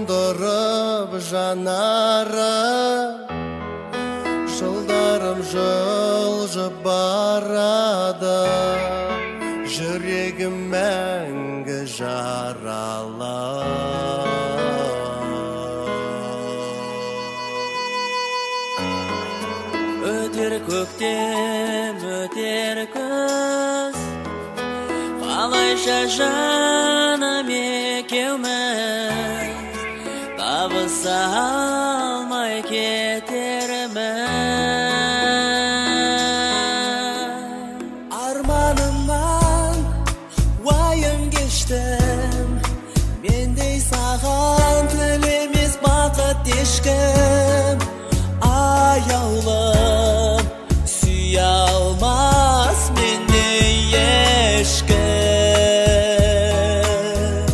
So'ndırıp janarım, Жылдарым жылжып барады, Жүрегім мәңгі жаралы. Өтер көктем, өтер күз, қалайша жаным екеуміз, табыса алмай кетерміз. Арманымнан уайым кештім, мендей саған тілемес бақыт ешкім. Аяулым, сүйе алмас мендей ешкім.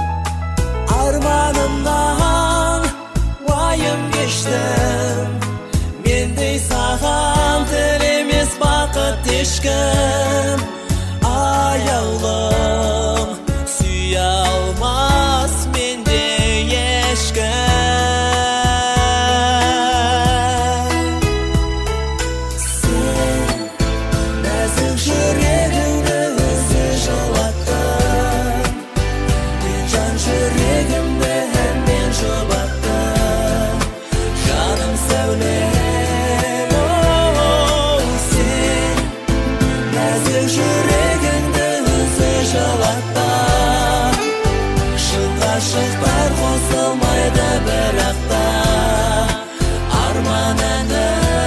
Арманымнан уайым кештім, мендей саған тілемес бақыт ешкім. Аяулым, сүйе алмас мендей ешкім. Жүрегімді өзі жылаттың, жан жүрегімді мен жұбаттым. Жаным сәулем, сен нәзік жүрегіңді өзі жылаттың. Шын ғашықтар қосылмайды бірақ та арман әні.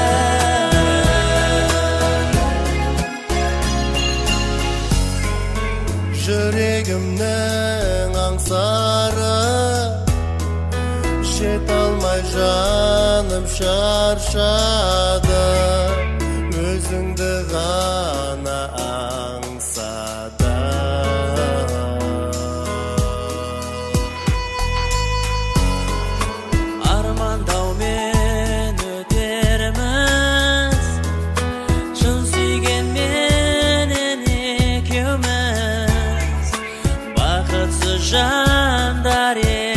Жүрегімнің аңсары, жете алмай жаным шаршады, өзіңді ғана аңсады. Армандаумен өтерміз, шын сүйгенменен екеуміз, бақытсыз жандар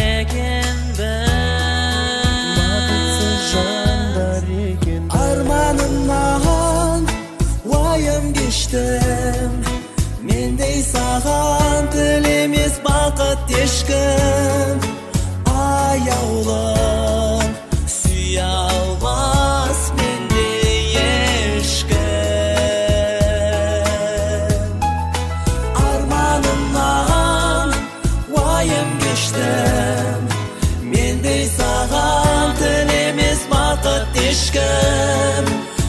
екенбіз. Арманымнан уайым кештім, мендей саған тілемес бақыт ешкім. Аяулым, сүйе алмас мендей ешкім. Арманымнан уайым кештім, мендей саған тілемес бақыт ешкім.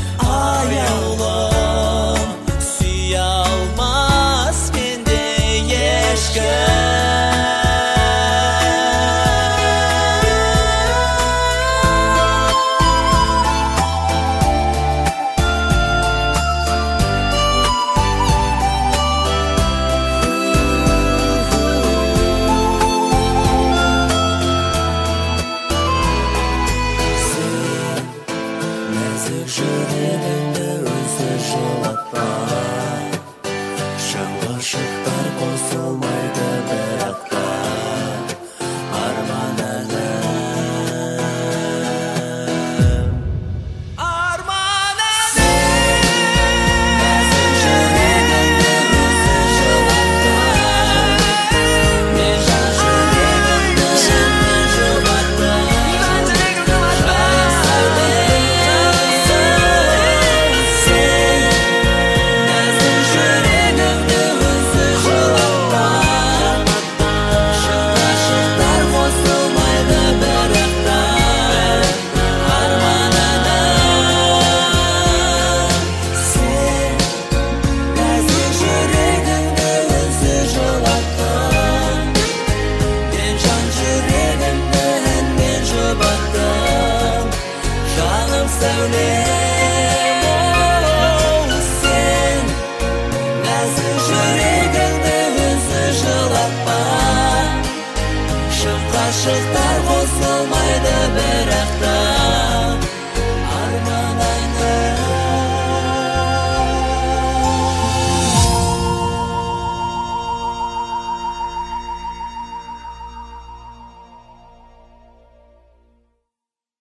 Аяулым, сүйе алмас мендей ешкім. Жүрегімді өзі жылатпа, шын ғашықтар қосылмайды.